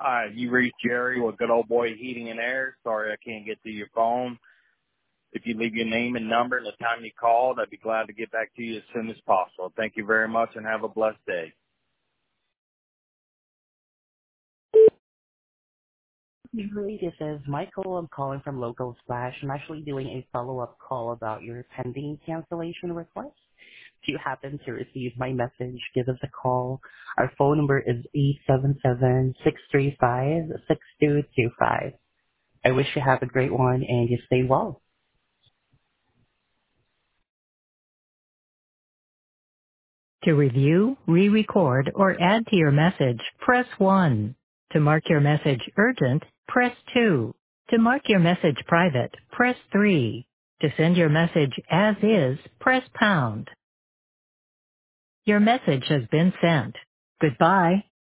Hi, you reached Jerry with Good Old Boy Heating and Air. Sorry I can't get to your phone. If you leave your name and number and the time you called, I'd be glad to get back to you as soon as possible. Thank you very much and have a blessed day. Usually, this is Michael. I'm calling from Local Splash. I'm actually doing a follow-up call about your pending cancellation request. If you happen to receive my message, give us a call. Our phone number is 877-635-6225. I wish you have a great one and you stay well. To review, re-record, or add to your message, press 1. To mark your message urgent, press 2. To mark your message private, press 3. To send your message as is, press pound. Your message has been sent. Goodbye.